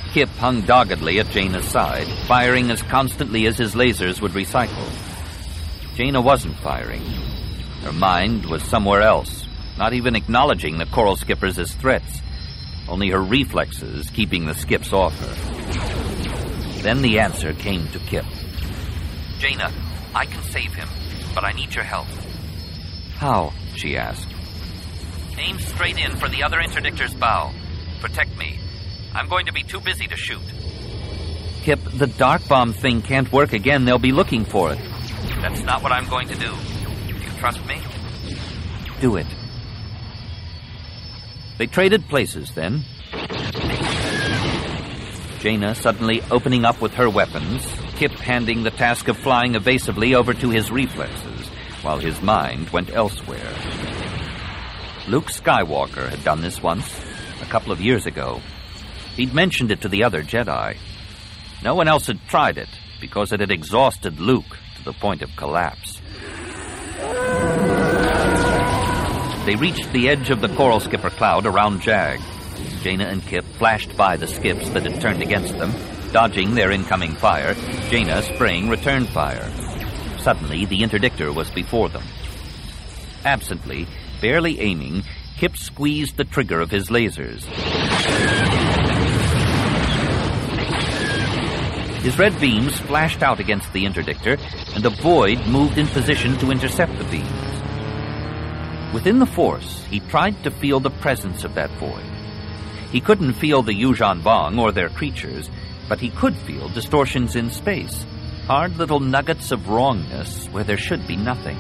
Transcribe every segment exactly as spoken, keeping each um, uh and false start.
Kip hung doggedly at Jaina's side, firing as constantly as his lasers would recycle. Jaina wasn't firing. Her mind was somewhere else, not even acknowledging the coral skippers as threats, only her reflexes keeping the skips off her. Then the answer came to Kip. Jaina, I can save him, but I need your help. How? She asked. Aim straight in for the other interdictor's bow. Protect me. I'm going to be too busy to shoot. Kip, the dark bomb thing can't work again. They'll be looking for it. That's not what I'm going to do. Do you trust me? Do it. They traded places then. Jaina suddenly opening up with her weapons, Kip handing the task of flying evasively over to his reflexes, while his mind went elsewhere. Luke Skywalker had done this once, a couple of years ago. He'd mentioned it to the other Jedi. No one else had tried it, because it had exhausted Luke to the point of collapse. They reached the edge of the coral skipper cloud around Jag. Jaina and Kip flashed by the skips that had turned against them, dodging their incoming fire, Jaina spraying return fire. Suddenly, the interdictor was before them. Absently, barely aiming, Kip squeezed the trigger of his lasers. His red beams flashed out against the interdictor, and a void moved in position to intercept the beams. Within the Force, he tried to feel the presence of that void. He couldn't feel the Yuuzhan Vong or their creatures, but he could feel distortions in space, hard little nuggets of wrongness where there should be nothing.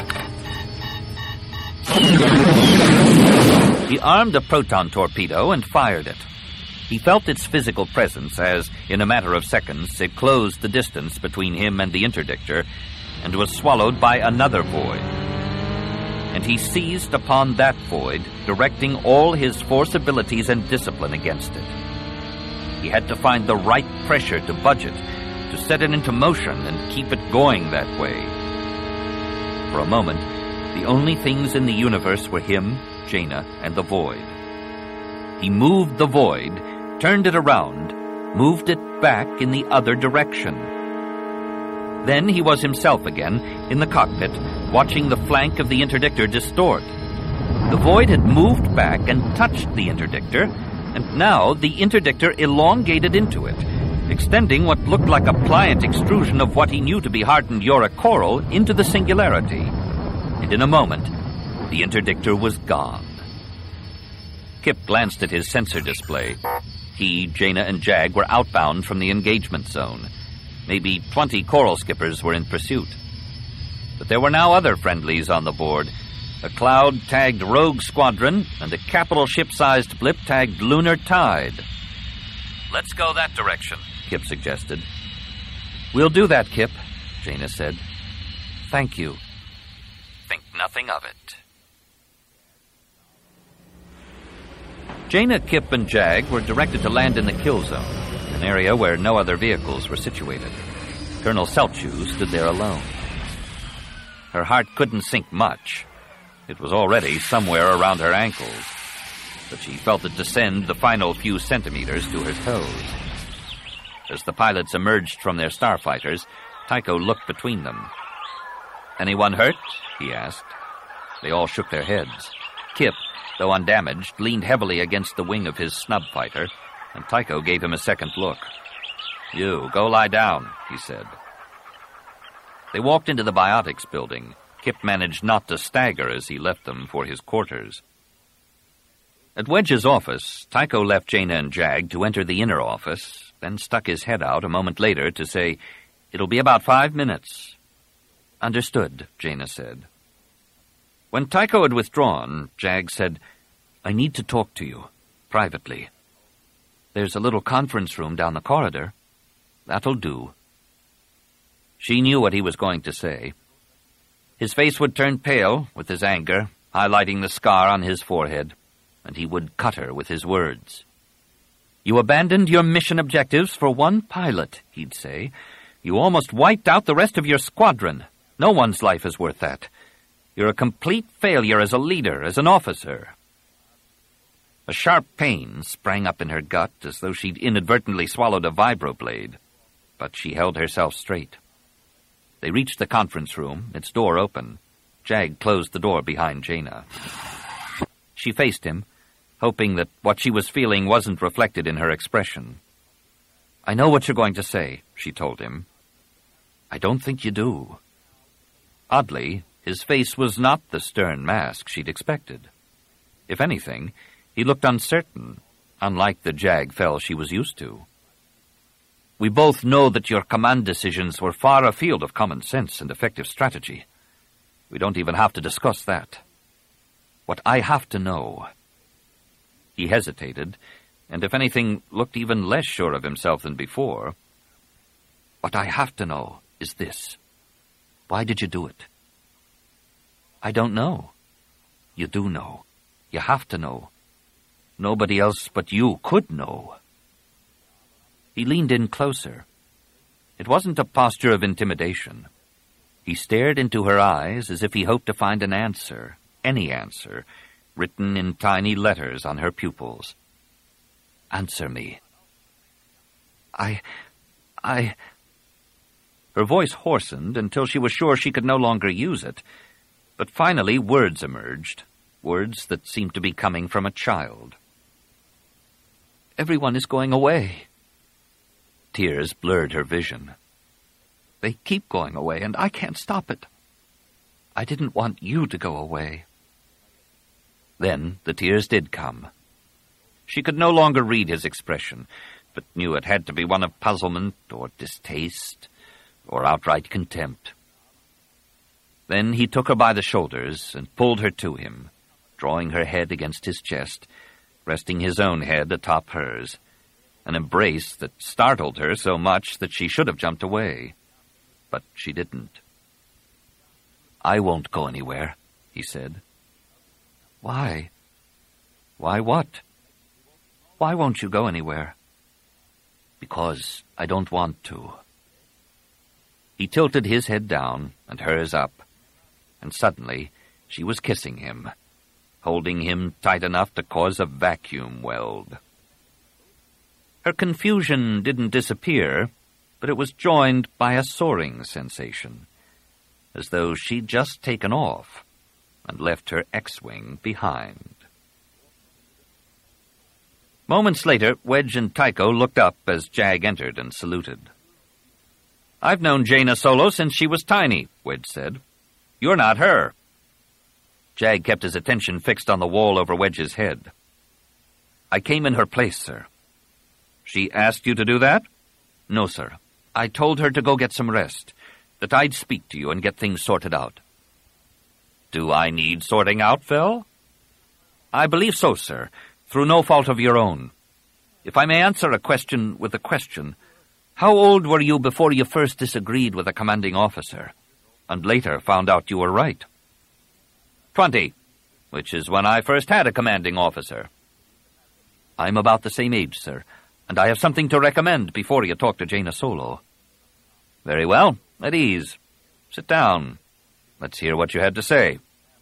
He armed a proton torpedo and fired it. He felt its physical presence as, in a matter of seconds, it closed the distance between him and the interdictor and was swallowed by another void. And he seized upon that void, directing all his Force abilities and discipline against it. He had to find the right pressure to budge it, to set it into motion and keep it going that way. For a moment, the only things in the universe were him, Jaina, and the void. He moved the void, turned it around, moved it back in the other direction. Then he was himself again, in the cockpit, watching the flank of the interdictor distort. The void had moved back and touched the interdictor, and now the interdictor elongated into it, extending what looked like a pliant extrusion of what he knew to be hardened Yorick coral into the singularity. And in a moment, the interdictor was gone. Kip glanced at his sensor display. He, Jaina, and Jag were outbound from the engagement zone. Maybe twenty coral skippers were in pursuit. But there were now other friendlies on the board. A cloud-tagged Rogue Squadron and a capital ship-sized blip tagged Lunar Tide. Let's go that direction, Kip suggested. We'll do that, Kip, Jaina said. Thank you. Think nothing of it. Jaina, Kip, and Jag were directed to land in the kill zone, an area where no other vehicles were situated. Colonel Selchu stood there alone. Her heart couldn't sink much. It was already somewhere around her ankles, but she felt it descend the final few centimeters to her toes. As the pilots emerged from their starfighters, Tycho looked between them. Anyone hurt? He asked. They all shook their heads. Kip, though undamaged, leaned heavily against the wing of his snub fighter, and Tycho gave him a second look. You, go lie down, he said. They walked into the biotics building. Kip managed not to stagger as he left them for his quarters. At Wedge's office, Tycho left Jaina and Jag to enter the inner office, then stuck his head out a moment later to say, "It'll be about five minutes." "Understood," Jaina said. When Tycho had withdrawn, Jag said, "I need to talk to you, privately. There's a little conference room down the corridor. That'll do." She knew what he was going to say. His face would turn pale with his anger, highlighting the scar on his forehead, and he would cut her with his words. "You abandoned your mission objectives for one pilot," he'd say. "You almost wiped out the rest of your squadron. No one's life is worth that. You're a complete failure as a leader, as an officer." A sharp pain sprang up in her gut as though she'd inadvertently swallowed a vibroblade, but she held herself straight. They reached the conference room, its door open. Jag closed the door behind Jaina. She faced him, hoping that what she was feeling wasn't reflected in her expression. "I know what you're going to say," she told him. "I don't think you do." Oddly, his face was not the stern mask she'd expected. If anything, he looked uncertain, unlike the Jag Fell she was used to. "We both know that your command decisions were far afield of common sense and effective strategy. We don't even have to discuss that. What I have to know..." He hesitated, and if anything, looked even less sure of himself than before. "What I have to know is this. Why did you do it?" "I don't know." "You do know. You have to know. Nobody else but you could know." He leaned in closer. It wasn't a posture of intimidation. He stared into her eyes as if he hoped to find an answer, any answer, written in tiny letters on her pupils. "Answer me." I... I... Her voice hoarsened until she was sure she could no longer use it, but finally words emerged, words that seemed to be coming from a child. "Everyone is going away." Tears blurred her vision. "They keep going away, and I can't stop it. I didn't want you to go away." Then the tears did come. She could no longer read his expression, but knew it had to be one of puzzlement or distaste or outright contempt. Then he took her by the shoulders and pulled her to him, drawing her head against his chest, resting his own head atop hers, an embrace that startled her so much that she should have jumped away. But she didn't. "I won't go anywhere," he said. "Why? Why what? Why won't you go anywhere?" "Because I don't want to." He tilted his head down and hers up, and suddenly she was kissing him, holding him tight enough to cause a vacuum weld. Her confusion didn't disappear, but it was joined by a soaring sensation, as though she'd just taken off and left her X-Wing behind. Moments later, Wedge and Tycho looked up as Jag entered and saluted. "I've known Jaina Solo since she was tiny," Wedge said. "You're not her." Jag kept his attention fixed on the wall over Wedge's head. "I came in her place, sir." "She asked you to do that?" "No, sir. I told her to go get some rest, that I'd speak to you and get things sorted out." "Do I need sorting out, Phil?" "I believe so, sir, through no fault of your own. If I may answer a question with a question, how old were you before you first disagreed with a commanding officer, and later found out you were right?" Twenty, which is when I first had a commanding officer." "I'm about the same age, sir, and I have something to recommend before you talk to Jaina Solo." "Very well, at ease. Sit down. Let's hear what you had to say."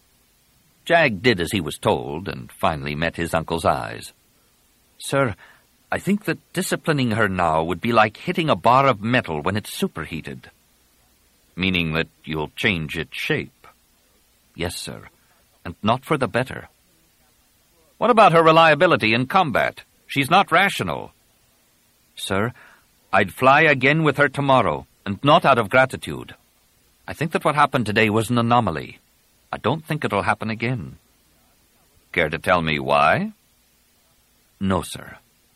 Jag did as he was told, and finally met his uncle's eyes. "Sir, I think that disciplining her now would be like hitting a bar of metal when it's superheated." "Meaning that you'll change its shape?" "Yes, sir, and not for the better." "What about her reliability in combat? She's not rational." "Sir, I'd fly again with her tomorrow, and not out of gratitude. I think that what happened today was an anomaly. I don't think it'll happen again." "Care to tell me why?" "No, sir."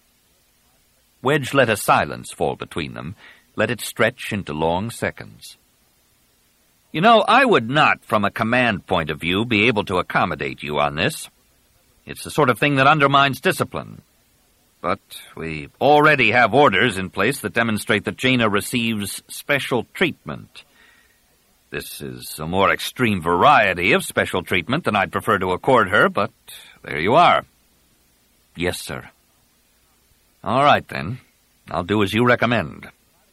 Wedge let a silence fall between them, let it stretch into long seconds. "You know, I would not, from a command point of view, be able to accommodate you on this. It's the sort of thing that undermines discipline. But we already have orders in place that demonstrate that Jaina receives special treatment. This is a more extreme variety of special treatment than I'd prefer to accord her, but there you are." "Yes, sir." "All right, then. I'll do as you recommend."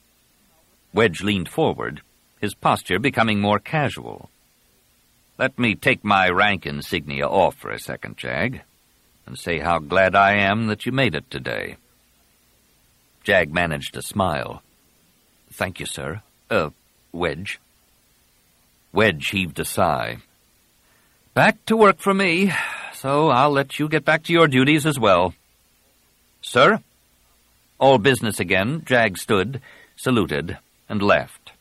Wedge leaned forward, his posture becoming more casual. "Let me take my rank insignia off for a second, Jag. and say how glad I am that you made it today. Jag managed to smile. Thank you, sir. Uh, Wedge. Wedge heaved a sigh. Back to work for me, so I'll let you get back to your duties as well. Sir? All business again, Jag stood, saluted, and left.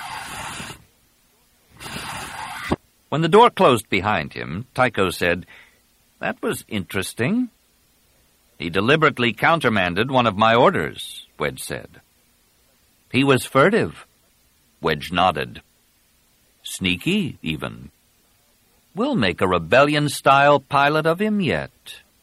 When the door closed behind him, Tycho said, That was interesting. He deliberately countermanded one of my orders, Wedge said. He was furtive. Wedge nodded. Sneaky, even. We'll make a rebellion-style pilot of him yet.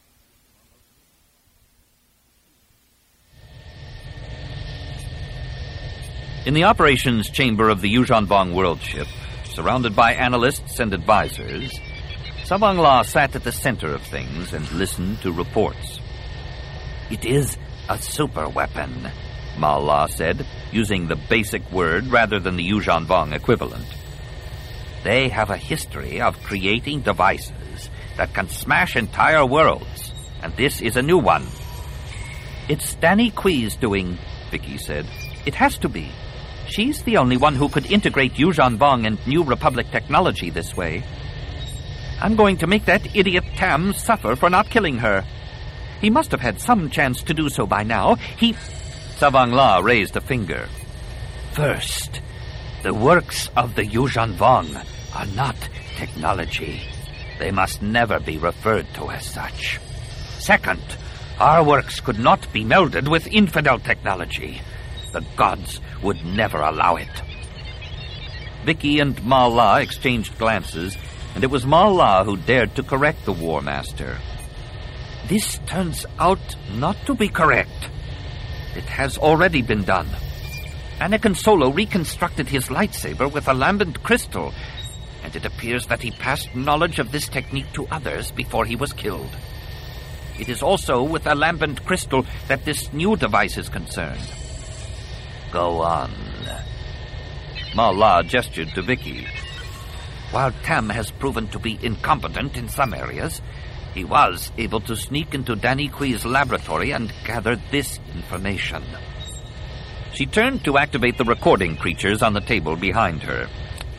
In the operations chamber of the Yuuzhan Vong world ship, surrounded by analysts and advisors, Savang La sat at the center of things and listened to reports. It is a super weapon, Mal La said, using the basic word rather than the Yuuzhan Vong equivalent. They have a history of creating devices that can smash entire worlds, and this is a new one. It's Danny Kui's doing, Vicky said. It has to be. She's the only one who could integrate Yuuzhan Vong and New Republic technology this way. I'm going to make that idiot Tam suffer for not killing her. He must have had some chance to do so by now. He... Savang La raised a finger. First, the works of the Yuuzhan Vong are not technology. They must never be referred to as such. Second, our works could not be melded with infidel technology. The gods would never allow it. Vicky and Mal La exchanged glances, and it was Mal La who dared to correct the War Master. This turns out not to be correct. It has already been done. Anakin Solo reconstructed his lightsaber with a lambent crystal, and it appears that he passed knowledge of this technique to others before he was killed. It is also with a lambent crystal that this new device is concerned. Go on. Mal La gestured to Vicky. While Tam has proven to be incompetent in some areas, he was able to sneak into Danny Kui's laboratory and gather this information. She turned to activate the recording creatures on the table behind her.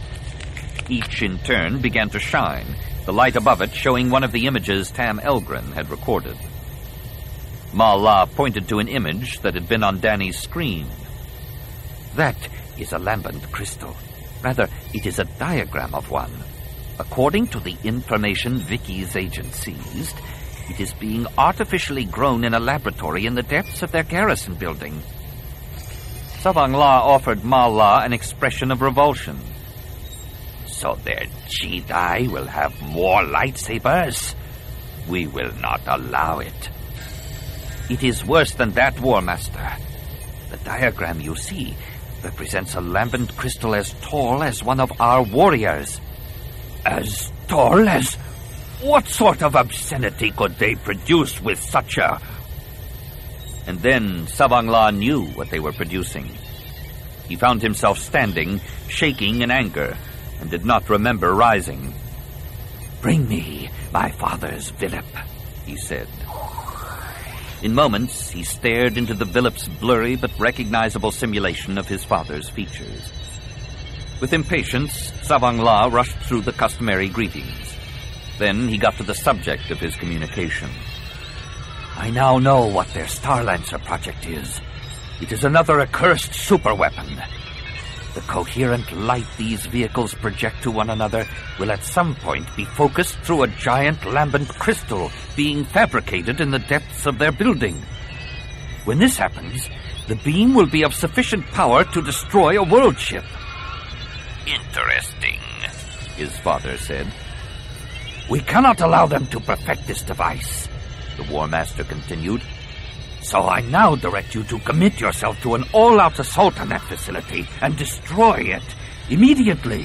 Each in turn began to shine, the light above it showing one of the images Tam Elgren had recorded. Mal La pointed to an image that had been on Danny's screen. That is a lambent crystal. Rather, it is a diagram of one. According to the information Vicky's agent seized, it is being artificially grown in a laboratory in the depths of their garrison building. Savang La offered Mal La an expression of revulsion. So their Jedi will have more lightsabers? We will not allow it. It is worse than that, War Master. The diagram you see represents a lambent crystal as tall as one of our warriors. As tall as... What sort of obscenity could they produce with such a... And then Savang La knew what they were producing. He found himself standing, shaking in anger, and did not remember rising. Bring me my father's Villip, he said. In moments, he stared into the Villip's blurry but recognizable simulation of his father's features. With impatience, Savang La rushed through the customary greetings. Then he got to the subject of his communication. I now know what their Starlancer project is. It is another accursed superweapon. The coherent light these vehicles project to one another will at some point be focused through a giant lambent crystal being fabricated in the depths of their building. When this happens, the beam will be of sufficient power to destroy a world ship. Interesting, his father said. We cannot allow them to perfect this device, the War Master continued. So I now direct you to commit yourself to an all-out assault on that facility and destroy it immediately.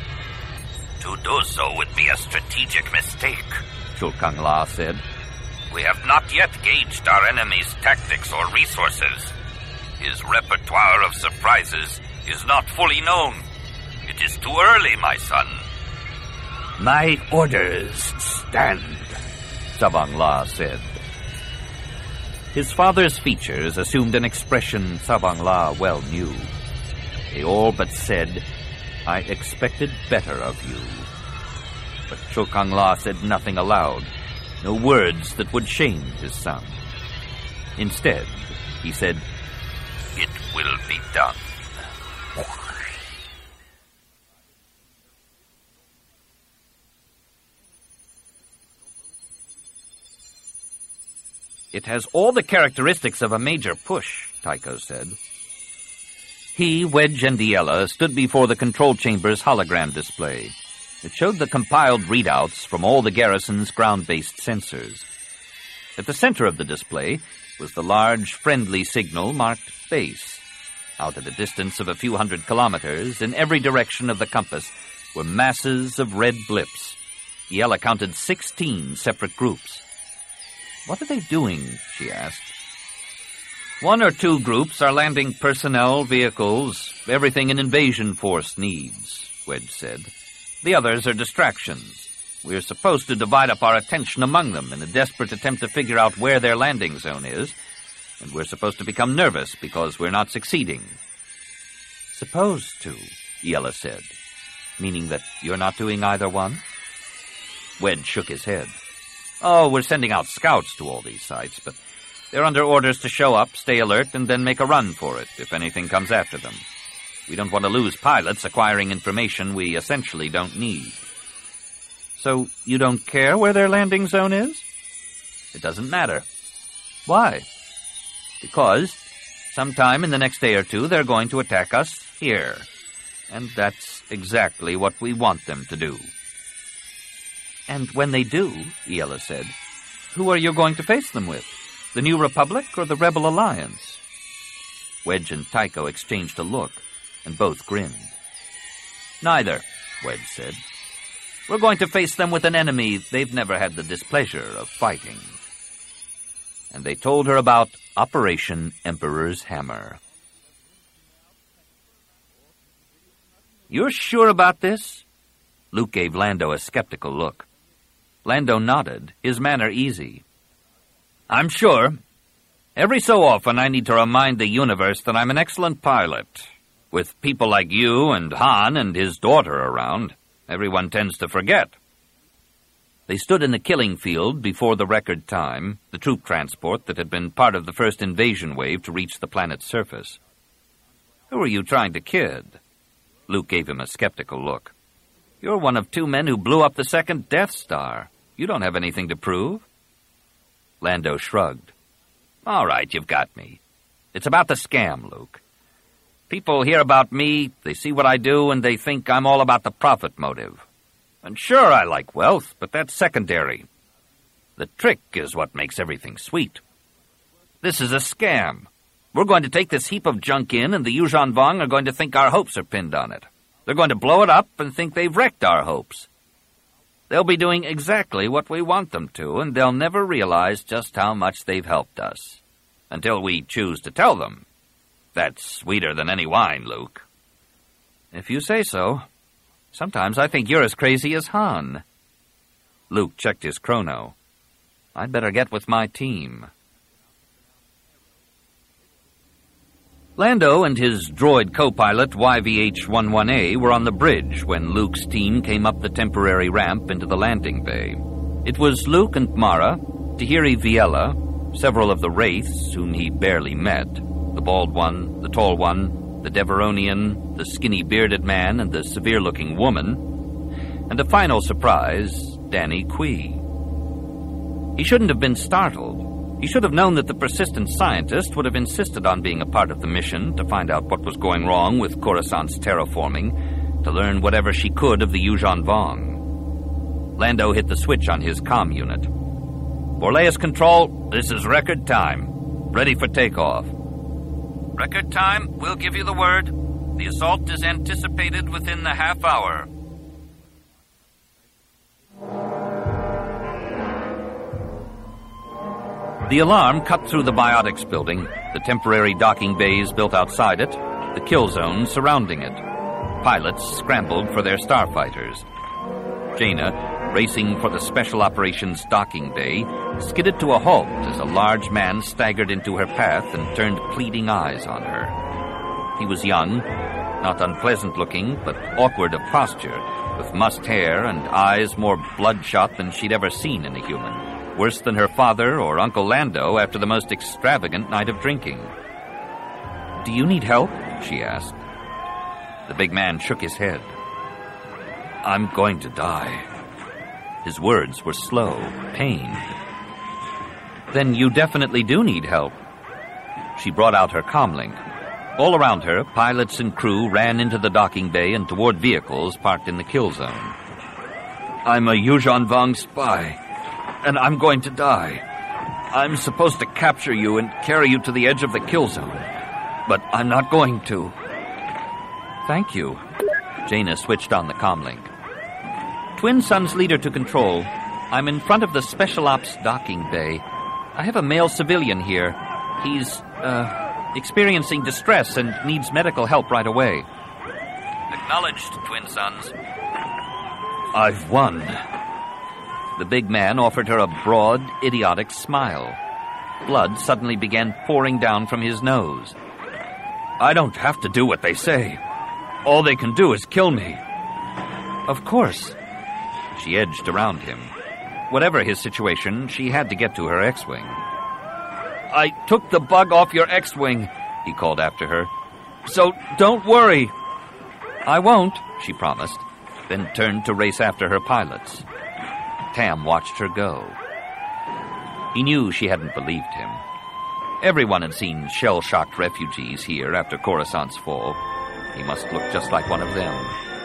To do so would be a strategic mistake, Shulkang La said. We have not yet gauged our enemy's tactics or resources. His repertoire of surprises is not fully known. It is too early, my son. My orders stand. Tsabang La said. His father's features assumed an expression Tsabang La well knew. They all but said, "I expected better of you." But Chokang La said nothing aloud, no words that would shame his son. Instead, he said, "It will be done." It has all the characteristics of a major push, Tycho said. He, Wedge, and Iella stood before the control chamber's hologram display. It showed the compiled readouts from all the garrison's ground-based sensors. At the center of the display was the large, friendly signal marked base. Out at a distance of a few hundred kilometers, in every direction of the compass, were masses of red blips. Iella counted sixteen separate groups. "What are they doing?" she asked. "One or two groups are landing personnel, vehicles, everything an invasion force needs," Wedge said. "The others are distractions. We're supposed to divide up our attention among them in a desperate attempt to figure out where their landing zone is, and we're supposed to become nervous because we're not succeeding." "Supposed to," Iella said, "meaning that you're not doing either one?" Wedge shook his head. "Oh, we're sending out scouts to all these sites, but they're under orders to show up, stay alert, and then make a run for it if anything comes after them. We don't want to lose pilots acquiring information we essentially don't need." "So you don't care where their landing zone is?" "It doesn't matter." "Why?" "Because sometime in the next day or two they're going to attack us here. And that's exactly what we want them to do." "And when they do," Iella said, "who are you going to face them with? The New Republic or the Rebel Alliance?" Wedge and Tycho exchanged a look, and both grinned. "Neither," Wedge said. "We're going to face them with an enemy they've never had the displeasure of fighting." And they told her about Operation Emperor's Hammer. "You're sure about this?" Luke gave Lando a skeptical look. Lando nodded, his manner easy. "I'm sure. Every so often I need to remind the universe that I'm an excellent pilot. With people like you and Han and his daughter around, everyone tends to forget." They stood in the killing field before the record time, the troop transport that had been part of the first invasion wave to reach the planet's surface. "Who are you trying to kid?" Luke gave him a skeptical look. "You're one of two men who blew up the second Death Star. You don't have anything to prove." Lando shrugged. "All right, you've got me. It's about the scam, Luke. People hear about me, they see what I do, and they think I'm all about the profit motive. And sure, I like wealth, but that's secondary. The trick is what makes everything sweet. This is a scam. We're going to take this heap of junk in, and the Yuuzhan Vong are going to think our hopes are pinned on it. They're going to blow it up and think they've wrecked our hopes. They'll be doing exactly what we want them to, and they'll never realize just how much they've helped us. Until we choose to tell them. That's sweeter than any wine, Luke." "If you say so. Sometimes I think you're as crazy as Han." Luke checked his chrono. "I'd better get with my team." Lando and his droid co-pilot Y V H eleven A were on the bridge when Luke's team came up the temporary ramp into the landing bay. It was Luke and Mara, Tahiri Viella, several of the Wraiths whom he barely met, the bald one, the tall one, the Deveronian, the skinny bearded man, and the severe-looking woman, and a final surprise, Danny Kui. He shouldn't have been startled. He should have known that the persistent scientist would have insisted on being a part of the mission to find out what was going wrong with Coruscant's terraforming, to learn whatever she could of the Yuuzhan Vong. Lando hit the switch on his comm unit. "Borlaeus Control, this is record time. Ready for takeoff." "Record time, we'll give you the word. The assault is anticipated within the half hour." The alarm cut through the biotics building, the temporary docking bays built outside it, the kill zone surrounding it. Pilots scrambled for their starfighters. Jaina, racing for the Special Operations docking bay, skidded to a halt as a large man staggered into her path and turned pleading eyes on her. He was young, not unpleasant-looking, but awkward of posture, with mussed hair and eyes more bloodshot than she'd ever seen in a human, worse than her father or Uncle Lando after the most extravagant night of drinking. "Do you need help?" she asked. The big man shook his head. "I'm going to die." His words were slow, pained. "Then you definitely do need help." She brought out her comlink. All around her, pilots and crew ran into the docking bay and toward vehicles parked in the kill zone. "I'm a Yuuzhan Vong spy, and I'm going to die. I'm supposed to capture you and carry you to the edge of the kill zone, but I'm not going to." "Thank you." Jaina switched on the comlink. "Twin Suns leader to control. I'm in front of the Special Ops docking bay. I have a male civilian here. He's, uh... experiencing distress and needs medical help right away." Acknowledged, Twin Suns. "I've won." The big man offered her a broad, idiotic smile. Blood suddenly began pouring down from his nose. "I don't have to do what they say. All they can do is kill me." "Of course." She edged around him. Whatever his situation, she had to get to her X-Wing. "I took the bug off your X-Wing," he called after her. "So don't worry." "I won't," she promised, then turned to race after her pilots. Tam watched her go. He knew she hadn't believed him. Everyone had seen shell-shocked refugees here after Coruscant's fall. He must look just like one of them.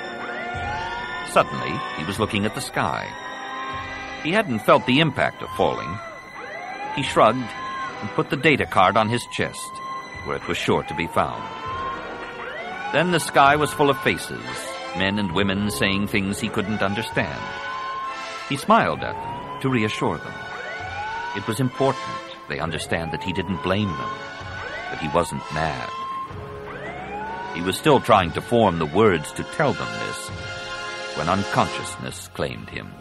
Suddenly, he was looking at the sky. He hadn't felt the impact of falling. He shrugged and put the data card on his chest, where it was sure to be found. Then the sky was full of faces, men and women saying things he couldn't understand. He smiled at them to reassure them. It was important they understand that he didn't blame them, that he wasn't mad. He was still trying to form the words to tell them this, when unconsciousness claimed him.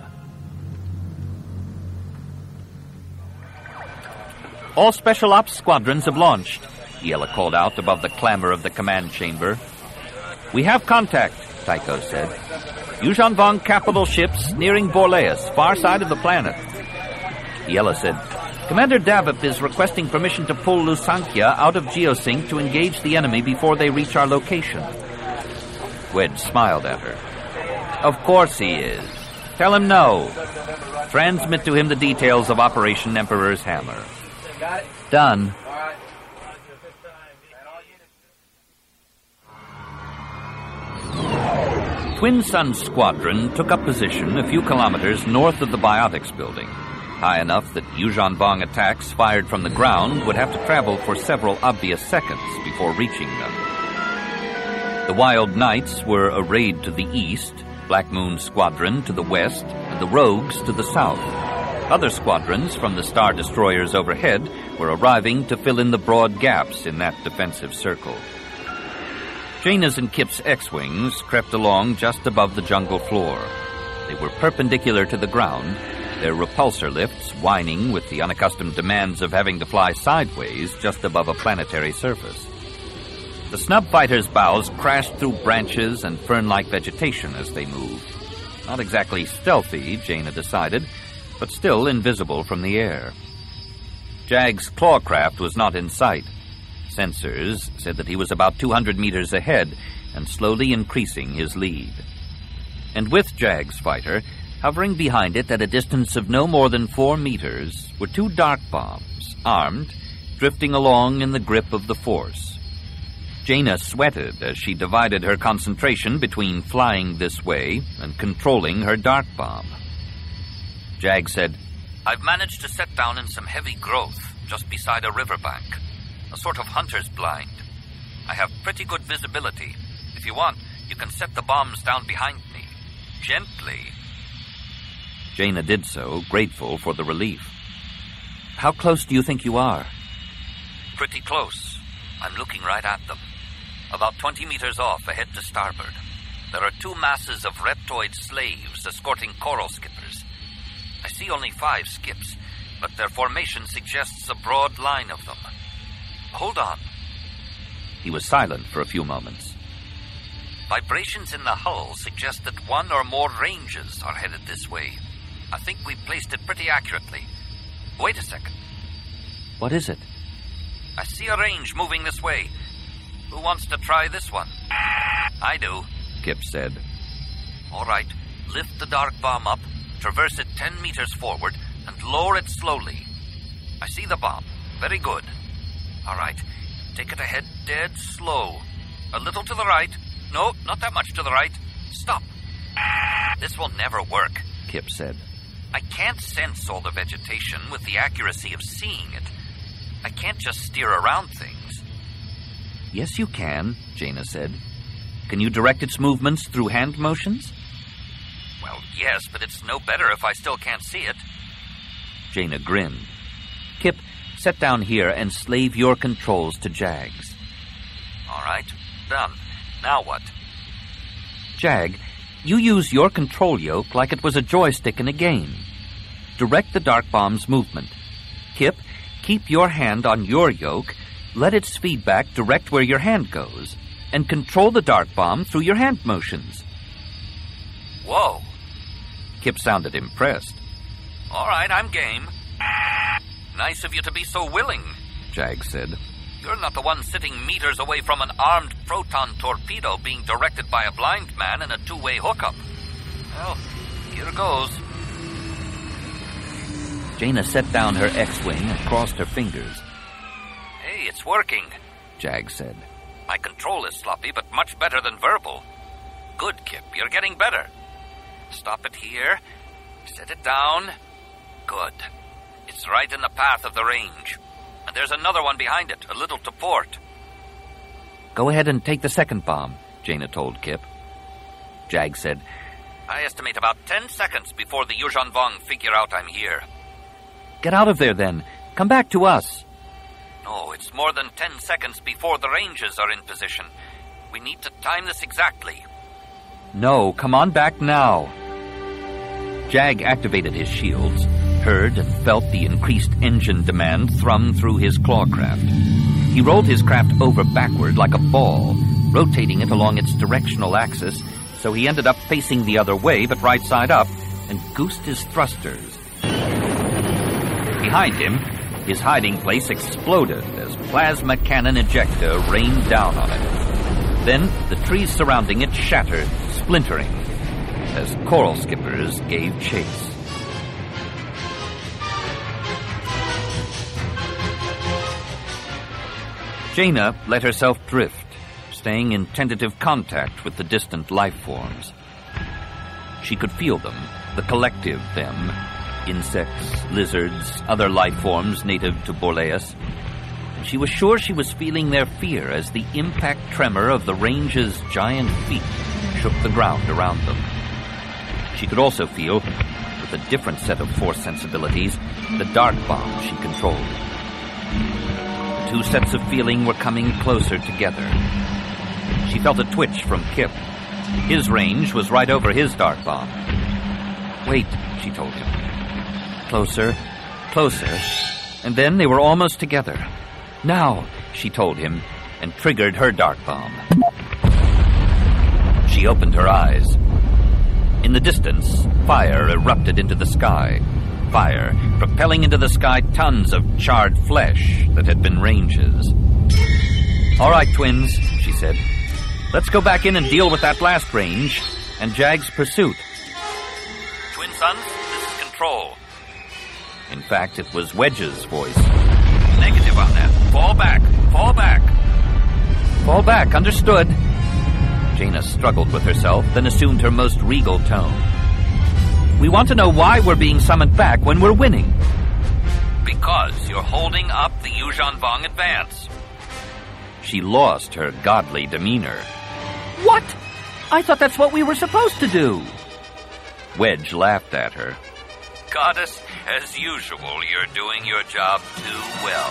"All Special Ops squadrons have launched," Yella called out above the clamor of the command chamber. "We have contact," Tycho said. "Yuuzhan Vong capital ships nearing Borleus, far side of the planet." Yella said, "Commander Davip is requesting permission to pull Lusankya out of Geosync to engage the enemy before they reach our location." Wedge smiled at her. "Of course he is. Tell him no. Transmit to him the details of Operation Emperor's Hammer." Got it? Done. All right. Twin Suns Squadron took up position a few kilometers north of the Biotics building, high enough that Yuuzhan Vong attacks fired from the ground would have to travel for several obvious seconds before reaching them. The Wild Knights were arrayed to the east, Black Moon Squadron to the west, and the Rogues to the south. Other squadrons from the Star Destroyers overhead were arriving to fill in the broad gaps in that defensive circle. Jaina's and Kip's X-Wings crept along just above the jungle floor. They were perpendicular to the ground, their repulsor lifts whining with the unaccustomed demands of having to fly sideways just above a planetary surface. The snub fighters' bows crashed through branches and fern-like vegetation as they moved. Not exactly stealthy, Jaina decided, but still invisible from the air. Jag's clawcraft was not in sight. Sensors said that he was about two hundred meters ahead and slowly increasing his lead. And with Jag's fighter, hovering behind it at a distance of no more than four meters, were two dark bombs, armed, drifting along in the grip of the Force. Jaina sweated as she divided her concentration between flying this way and controlling her dark bomb. Jag said, "I've managed to set down in some heavy growth just beside a riverbank, a sort of hunter's blind. I have pretty good visibility. If you want, you can set the bombs down behind me. Gently." Jaina did so, grateful for the relief. "How close do you think you are?" "Pretty close. I'm looking right at them. About twenty meters off ahead to starboard. There are two masses of reptoid slaves escorting coral skippers. see only five skips, but their formation suggests a broad line of them. Hold on. He was silent for a few moments. Vibrations in the hull suggest that one or more ranges are headed this way. I think we placed it pretty accurately. Wait a second. What is it? I see a range moving this way. Who wants to try this one? I do, Kip said. All right. Lift the dark bomb up, traverse it ten meters forward, and lower it slowly. I see the bomb. Very good. All right. Take it ahead dead slow. A little to the right. No, not that much to the right. Stop. This will never work, Kip said. I can't sense all the vegetation with the accuracy of seeing it. I can't just steer around things. Yes, you can, Jaina said. Can you direct its movements through hand motions? Well, yes, but it's no better if I still can't see it. Jaina grinned. Kip, set down here and slave your controls to Jags. All right, done. Now what? Jag, you use your control yoke like it was a joystick in a game. Direct the dark bomb's movement. Kip, keep your hand on your yoke, let its feedback direct where your hand goes, and control the dark bomb through your hand motions. Whoa. Kip sounded impressed. All right, I'm game. Nice of you to be so willing, Jag said. You're not the one sitting meters away from an armed proton torpedo being directed by a blind man in a two-way hookup. Well, here goes. Jaina set down her X-wing and crossed her fingers. Hey, it's working, Jag said. My control is sloppy, but much better than verbal. Good, Kip, you're getting better. Stop it here. Set it down. Good. It's right in the path of the range. And there's another one behind it, a little to port. Go ahead and take the second bomb, Jaina told Kip. Jag said, I estimate about ten seconds before the Yuuzhan Vong figure out I'm here. Get out of there, then. Come back to us. No, it's more than ten seconds before the ranges are in position. We need to time this exactly. No, come on back now. Jag activated his shields, heard and felt the increased engine demand thrum through his clawcraft. He rolled his craft over backward like a ball, rotating it along its directional axis, so he ended up facing the other way but right side up, and goosed his thrusters. Behind him, his hiding place exploded as plasma cannon ejecta rained down on it. Then the trees surrounding it shattered, splintering, as coral skippers gave chase. Jaina let herself drift, staying in tentative contact with the distant life forms. She could feel them, the collective them, insects, lizards, other life forms native to Borleus. She was sure she was feeling their fear as the impact tremor of the range's giant feet shook the ground around them. She could also feel, with a different set of force sensibilities, the dark bomb she controlled. The two sets of feeling were coming closer together. She felt a twitch from Kip. His range was right over his dark bomb. Wait, she told him. Closer, closer, and then they were almost together. Now, she told him, and triggered her dark bomb. She opened her eyes. In the distance, fire erupted into the sky. Fire, propelling into the sky tons of charred flesh that had been ranges. All right, twins, she said. Let's go back in and deal with that last range and Jag's pursuit. Twin Sons, this is Control. In fact, it was Wedge's voice. Negative on that. Fall back. Fall back. Fall back. Understood. Jaina struggled with herself, then assumed her most regal tone. We want to know why we're being summoned back when we're winning. Because you're holding up the Yuuzhan Vong advance. She lost her godly demeanor. What? I thought that's what we were supposed to do. Wedge laughed at her. Goddess, as usual, you're doing your job too well.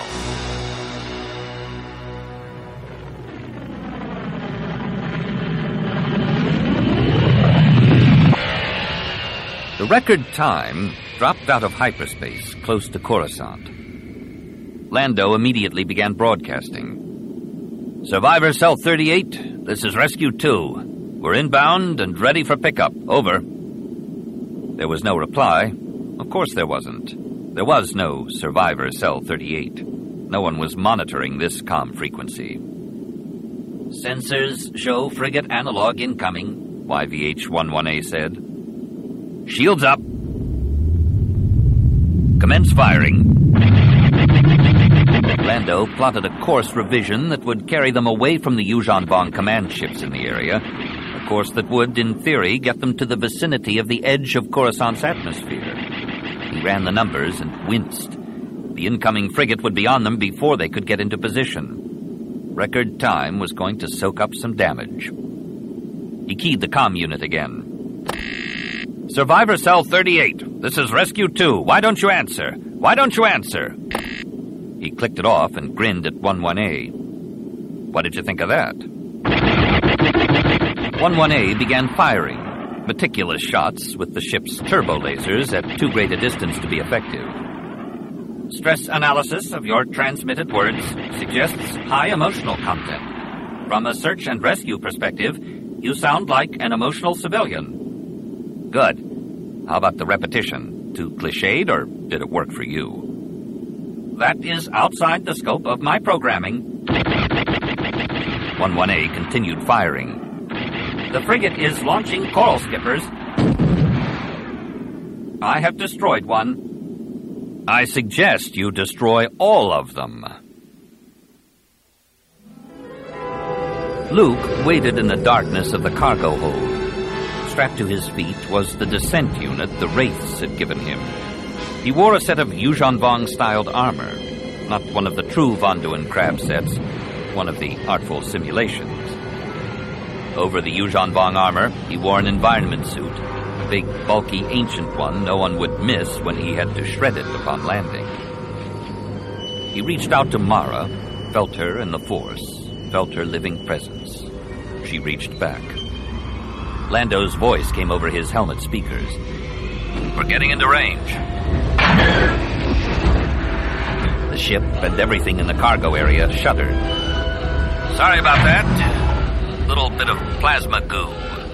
The record time dropped out of hyperspace close to Coruscant. Lando immediately began broadcasting. Survivor Cell thirty-eight, this is Rescue two. We're inbound and ready for pickup. Over. There was no reply. Of course there wasn't. There was no Survivor Cell thirty-eight. No one was monitoring this comm frequency. Sensors show frigate analog incoming, Y V H eleven A said. Shields up. Commence firing. Lando plotted a course revision that would carry them away from the Yuuzhan Vong command ships in the area, a course that would, in theory, get them to the vicinity of the edge of Coruscant's atmosphere. He ran the numbers and winced. The incoming frigate would be on them before they could get into position. Record time was going to soak up some damage. He keyed the comm unit again. Survivor Cell thirty-eight, this is Rescue two. Why don't you answer? Why don't you answer? He clicked it off and grinned at eleven A. What did you think of that? eleven A began firing, meticulous shots with the ship's turbo lasers at too great a distance to be effective. Stress analysis of your transmitted words suggests high emotional content. From a search and rescue perspective, you sound like an emotional civilian. Good. How about the repetition? Too cliched, or did it work for you? That is outside the scope of my programming. eleven A continued firing. The frigate is launching coral skippers. I have destroyed one. I suggest you destroy all of them. Luke waited in the darkness of the cargo hold. Strapped to his feet was the descent unit the Wraiths had given him. He wore a set of Yuuzhan Vong-styled armor, not one of the true Vonduin crab sets, one of the artful simulations. Over the Yuuzhan Vong armor, he wore an environment suit, a big, bulky, ancient one no one would miss when he had to shred it upon landing. He reached out to Mara, felt her in the Force, felt her living presence. She reached back. Lando's voice came over his helmet speakers. We're getting into range. The ship and everything in the cargo area shuddered. Sorry about that. Little bit of plasma goo.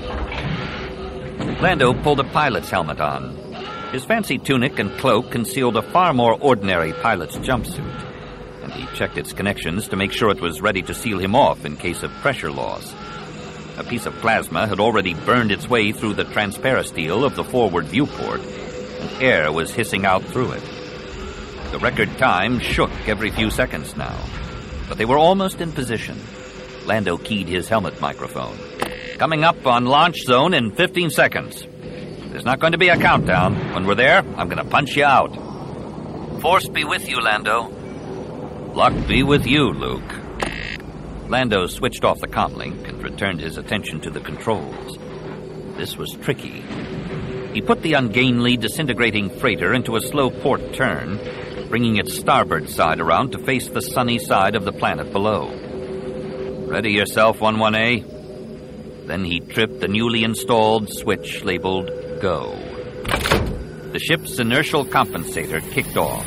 Lando pulled a pilot's helmet on. His fancy tunic and cloak concealed a far more ordinary pilot's jumpsuit, and he checked its connections to make sure it was ready to seal him off in case of pressure loss. A piece of plasma had already burned its way through the transparasteel of the forward viewport, and air was hissing out through it. The record time shook every few seconds now, but they were almost in position. Lando keyed his helmet microphone. Coming up on launch zone in fifteen seconds. There's not going to be a countdown. When we're there, I'm going to punch you out. Force be with you, Lando. Luck be with you, Luke. Lando switched off the comlink and returned his attention to the controls. This was tricky. He put the ungainly, disintegrating freighter into a slow port turn, bringing its starboard side around to face the sunny side of the planet below. Ready yourself, eleven A. Then he tripped the newly installed switch labeled Go. The ship's inertial compensator kicked off.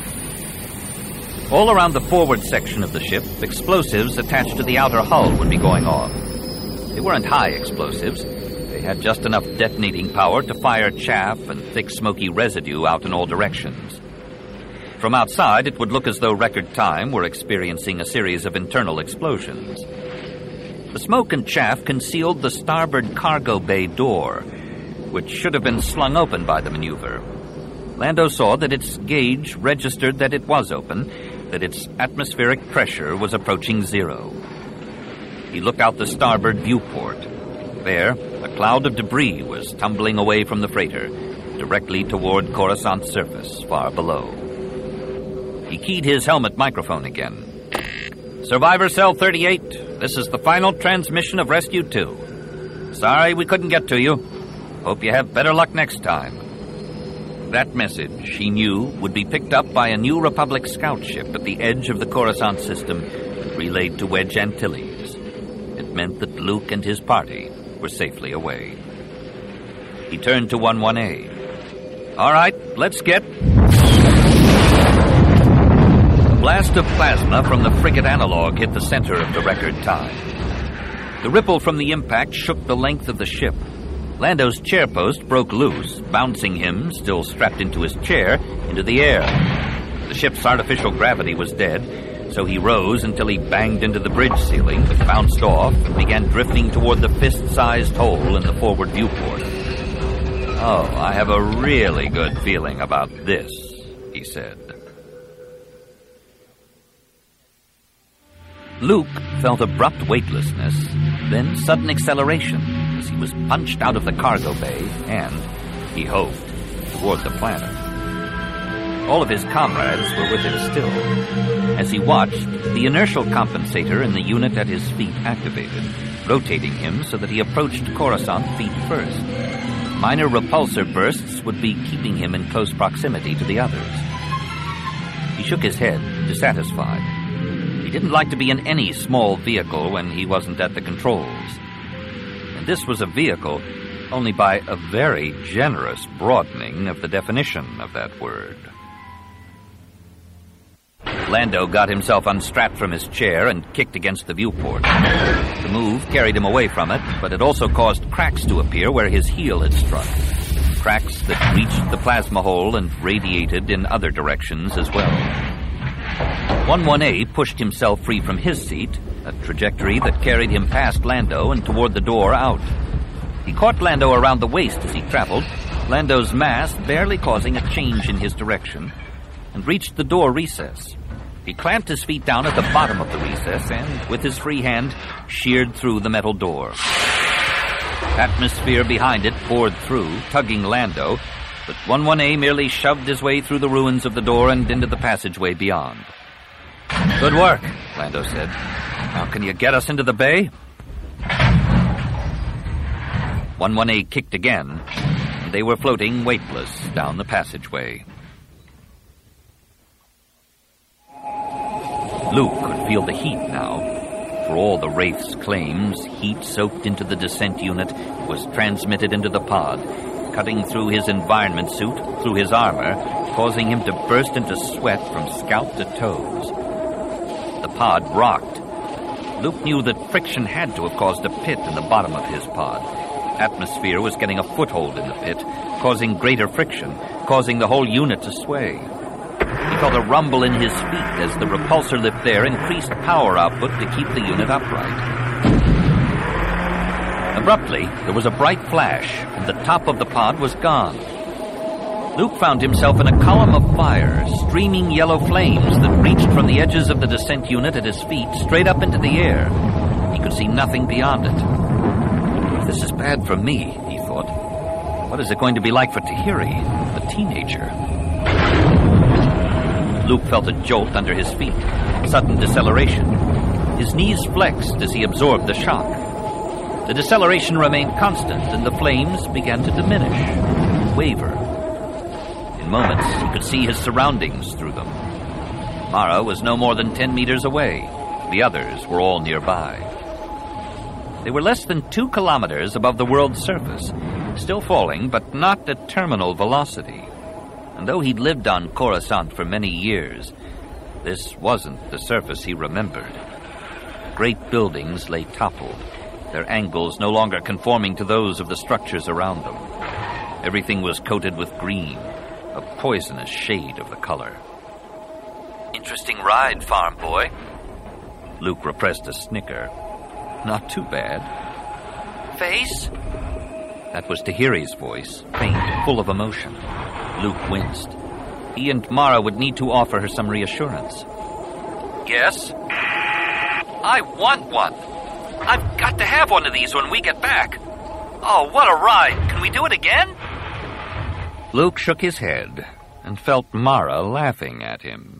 All around the forward section of the ship, explosives attached to the outer hull would be going off. They weren't high explosives. They had just enough detonating power to fire chaff and thick smoky residue out in all directions. From outside, it would look as though Record Time were experiencing a series of internal explosions. The smoke and chaff concealed the starboard cargo bay door, which should have been slung open by the maneuver. Lando saw that its gauge registered that it was open, that its atmospheric pressure was approaching zero. He looked out the starboard viewport. There, a cloud of debris was tumbling away from the freighter, directly toward Coruscant's surface, far below. He keyed his helmet microphone again. Survivor Cell thirty-eight, this is the final transmission of Rescue two. Sorry we couldn't get to you. Hope you have better luck next time. That message, she knew, would be picked up by a New Republic scout ship at the edge of the Coruscant system and relayed to Wedge Antilles. It meant that Luke and his party were safely away. He turned to eleven A. All right, let's get... A blast of plasma from the frigate Analog hit the center of the record time. The ripple from the impact shook the length of the ship. Lando's chair post broke loose, bouncing him, still strapped into his chair, into the air. The ship's artificial gravity was dead, so he rose until he banged into the bridge ceiling, bounced off, and began drifting toward the fist-sized hole in the forward viewport. Oh, I have a really good feeling about this, he said. Luke felt abrupt weightlessness, then sudden acceleration as he was punched out of the cargo bay and, he hoped, toward the planet. All of his comrades were with him still. As he watched, the inertial compensator in the unit at his feet activated, rotating him so that he approached Coruscant feet first. Minor repulsor bursts would be keeping him in close proximity to the others. He shook his head, dissatisfied. He didn't like to be in any small vehicle when he wasn't at the controls. And this was a vehicle only by a very generous broadening of the definition of that word. Lando got himself unstrapped from his chair and kicked against the viewport. The move carried him away from it, but it also caused cracks to appear where his heel had struck. Cracks that reached the plasma hole and radiated in other directions as well. eleven A pushed himself free from his seat, a trajectory that carried him past Lando and toward the door out. He caught Lando around the waist as he traveled, Lando's mass barely causing a change in his direction, and reached the door recess. He clamped his feet down at the bottom of the recess and, with his free hand, sheared through the metal door. Atmosphere behind it poured through, tugging Lando, but eleven A merely shoved his way through the ruins of the door and into the passageway beyond. Good work, Lando said. Now can you get us into the bay? eleven A kicked again, and they were floating weightless down the passageway. Luke could feel the heat now. For all the Wraith's claims, heat soaked into the descent unit was transmitted into the pod, cutting through his environment suit, through his armor, causing him to burst into sweat from scalp to toes. The pod rocked. Luke knew that friction had to have caused a pit in the bottom of his pod. Atmosphere was getting a foothold in the pit, causing greater friction, causing the whole unit to sway. He felt a rumble in his feet as the repulsor lift there increased power output to keep the unit upright. Abruptly, there was a bright flash, and the top of the pod was gone. Luke found himself in a column of fire, streaming yellow flames that reached from the edges of the descent unit at his feet straight up into the air. He could see nothing beyond it. If this is bad for me, he thought, what is it going to be like for Tahiri, the teenager? Luke felt a jolt under his feet, sudden deceleration. His knees flexed as he absorbed the shock. The deceleration remained constant, and the flames began to diminish, waver. In moments, he could see his surroundings through them. Mara was no more than ten meters away. The others were all nearby. They were less than two kilometers above the world's surface, still falling, but not at terminal velocity. And though he'd lived on Coruscant for many years, this wasn't the surface he remembered. Great buildings lay toppled, their angles no longer conforming to those of the structures around them. Everything was coated with green, a poisonous shade of the color. Interesting ride, farm boy. Luke repressed a snicker. Not too bad. Face? That was Tahiri's voice, faint, full of emotion. Luke winced. He and Mara would need to offer her some reassurance. Yes? I want one. I've got to have one of these when we get back. Oh, what a ride. Can we do it again? Luke shook his head and felt Mara laughing at him.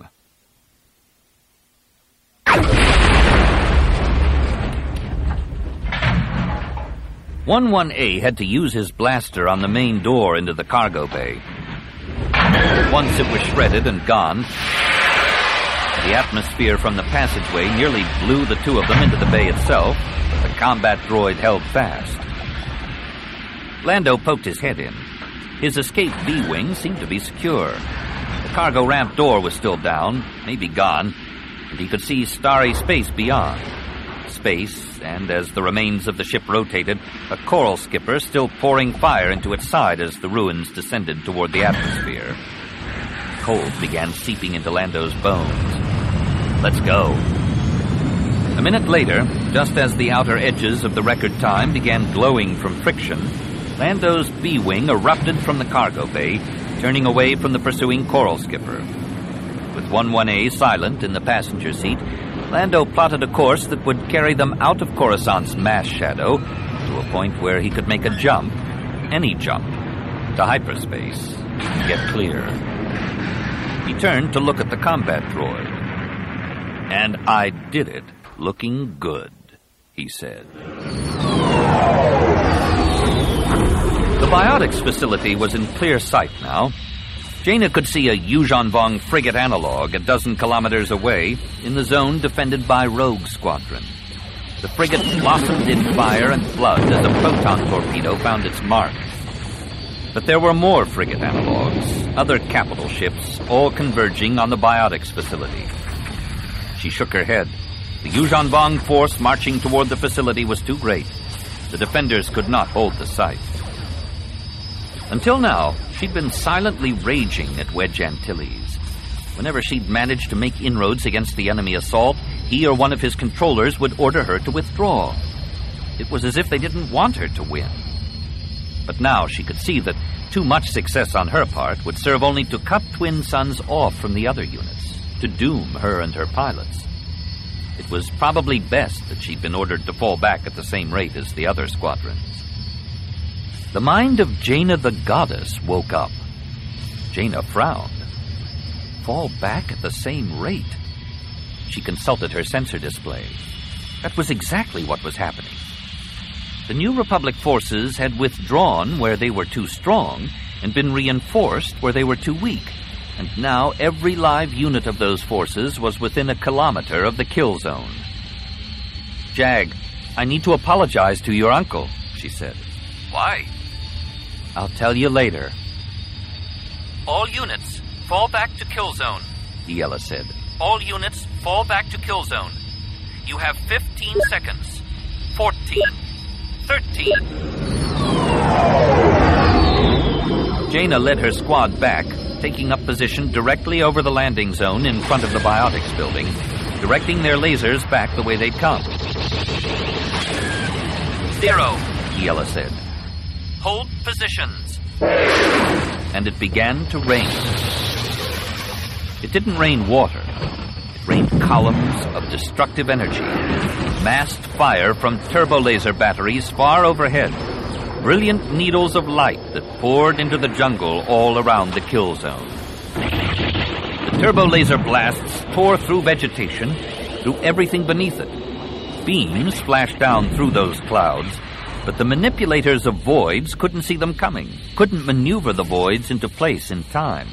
eleven A had to use his blaster on the main door into the cargo bay. Once it was shredded and gone, the atmosphere from the passageway nearly blew the two of them into the bay itself, but the combat droid held fast. Lando poked his head in. His escape B-wing seemed to be secure. The cargo ramp door was still down, maybe gone, and he could see starry space beyond. Space, and as the remains of the ship rotated, a coral skipper still pouring fire into its side as the ruins descended toward the atmosphere. Cold began seeping into Lando's bones. Let's go. A minute later, just as the outer edges of the record time began glowing from friction, Lando's B-wing erupted from the cargo bay, turning away from the pursuing coral skipper. With one one A silent in the passenger seat, Lando plotted a course that would carry them out of Coruscant's mass shadow to a point where he could make a jump, any jump, to hyperspace, and get clear. He turned to look at the combat droid. "And I did it looking good," he said. The biotics facility was in clear sight now. Jaina could see a Yuuzhan Vong frigate analog a dozen kilometers away in the zone defended by Rogue Squadron. The frigate blossomed in fire and blood as a proton torpedo found its mark. But there were more frigate analogs, other capital ships, all converging on the biotics facility. She shook her head. The Yuuzhan Vong force marching toward the facility was too great. The defenders could not hold the site. Until now, she'd been silently raging at Wedge Antilles. Whenever she'd managed to make inroads against the enemy assault, he or one of his controllers would order her to withdraw. It was as if they didn't want her to win. But now she could see that too much success on her part would serve only to cut Twin Suns off from the other units, to doom her and her pilots. It was probably best that she'd been ordered to fall back at the same rate as the other squadrons. The mind of Jaina the Goddess woke up. Jaina frowned. Fall back at the same rate? She consulted her sensor display. That was exactly what was happening. The New Republic forces had withdrawn where they were too strong and been reinforced where they were too weak. And now every live unit of those forces was within a kilometer of the kill zone. "Jag, I need to apologize to your uncle," she said. Why? "I'll tell you later." All units, fall back to kill zone. Iella said. All units, fall back to kill zone. You have fifteen seconds. fourteen. thirteen. Jaina led her squad back, taking up position directly over the landing zone in front of the biotics building, directing their lasers back the way they'd come. Zero. Iella said. Hold positions. And it began to rain. It didn't rain water. It rained columns of destructive energy, massed fire from turbo-laser batteries far overhead, brilliant needles of light that poured into the jungle all around the kill zone. The turbo-laser blasts tore through vegetation, through everything beneath it. Beams flashed down through those clouds, but the manipulators of voids couldn't see them coming, couldn't maneuver the voids into place in time.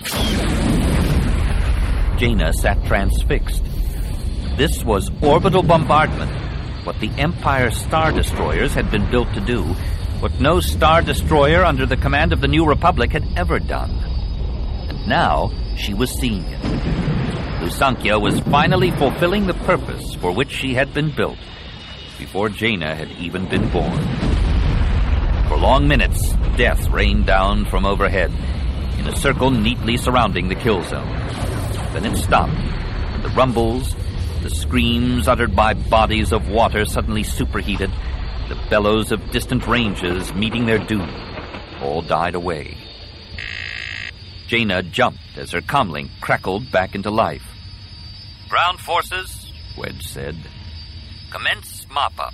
Jaina sat transfixed. This was orbital bombardment, what the Empire Star Destroyers had been built to do, what no Star Destroyer under the command of the New Republic had ever done. And now she was seeing it. Lusankya was finally fulfilling the purpose for which she had been built, before Jaina had even been born. For long minutes, death rained down from overhead, in a circle neatly surrounding the kill zone. Then it stopped, and the rumbles, the screams uttered by bodies of water suddenly superheated, the bellows of distant ranges meeting their doom, all died away. Jaina jumped as her comlink crackled back into life. Ground forces, Wedge said. Commence mop-up.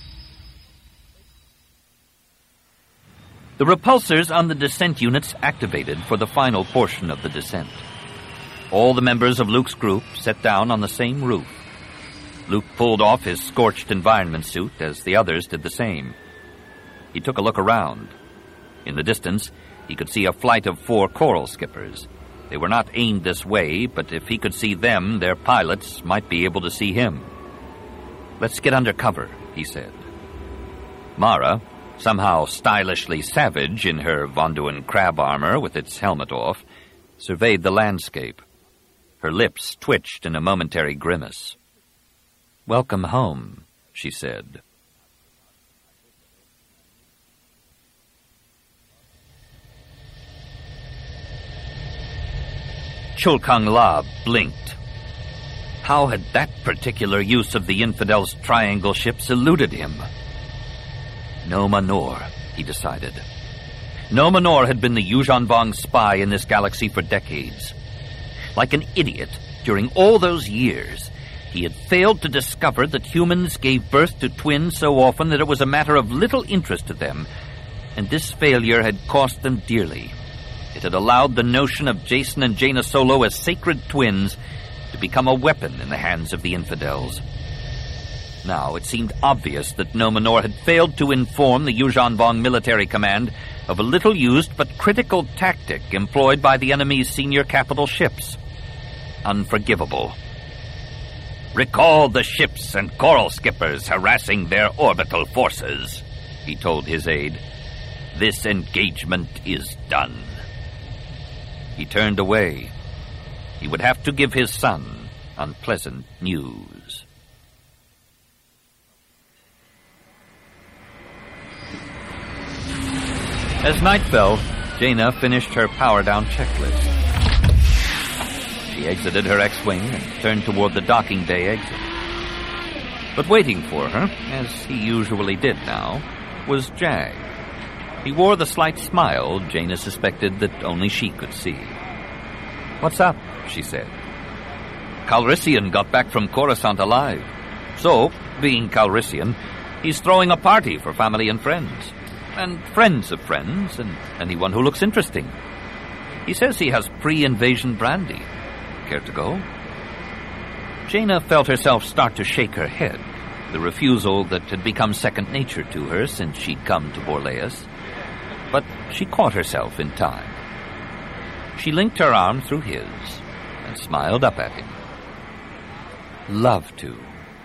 The repulsors on the descent units activated for the final portion of the descent. All the members of Luke's group sat down on the same roof. Luke pulled off his scorched environment suit as the others did the same. He took a look around. In the distance, he could see a flight of four coral skippers. They were not aimed this way, but if he could see them, their pilots might be able to see him. "Let's get under cover," he said. Mara, somehow stylishly savage in her Vonduan crab armor with its helmet off, surveyed the landscape. Her lips twitched in a momentary grimace. "Welcome home," she said. Chulkang La blinked. How had that particular use of the Infidels' triangle ships eluded him? No Manor, he decided. No Manor had been the Yuuzhanvong spy in this galaxy for decades. Like an idiot, during all those years, he had failed to discover that humans gave birth to twins so often that it was a matter of little interest to them, and this failure had cost them dearly. It had allowed the notion of Jacen and Jaina Solo as sacred twins to become a weapon in the hands of the Infidels. Now it seemed obvious that Nomenor had failed to inform the Yuuzhanvong military command of a little-used but critical tactic employed by the enemy's senior capital ships. Unforgivable. "Recall the ships and coral skippers harassing their orbital forces," he told his aide. "This engagement is done." He turned away. He would have to give his son unpleasant news. As night fell, Jaina finished her power-down checklist. She exited her X-Wing and turned toward the docking bay exit. But waiting for her, as he usually did now, was Jag. He wore the slight smile Jaina suspected that only she could see. "What's up?" she said. "Calrissian got back from Coruscant alive. So, being Calrissian, he's throwing a party for family and friends. And friends of friends, and anyone who looks interesting. He says he has pre-invasion brandy. Care to go?" Jaina felt herself start to shake her head, the refusal that had become second nature to her since she'd come to Borleas. But she caught herself in time. She linked her arm through his and smiled up at him. "Love to."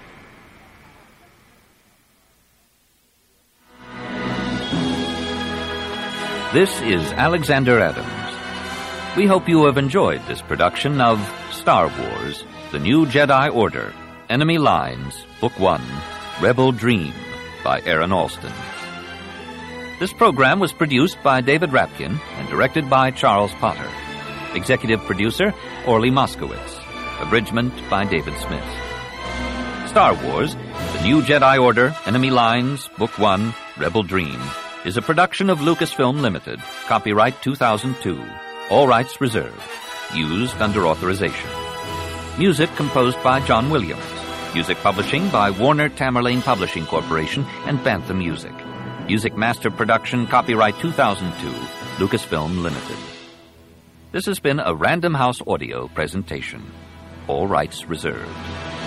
This is Alexander Adams. We hope you have enjoyed this production of Star Wars, The New Jedi Order, Enemy Lines, Book One, Rebel Dream, by Aaron Alston. This program was produced by David Rapkin and directed by Charles Potter. Executive producer, Orly Moskowitz. Abridgment by David Smith. Star Wars, The New Jedi Order, Enemy Lines, Book One, Rebel Dream, is a production of Lucasfilm Limited. Copyright two thousand two. All rights reserved. Used under authorization. Music composed by John Williams. Music publishing by Warner Tamerlane Publishing Corporation and Bantha Music. Music master production, copyright two thousand two, Lucasfilm Limited. This has been a Random House Audio presentation. All rights reserved.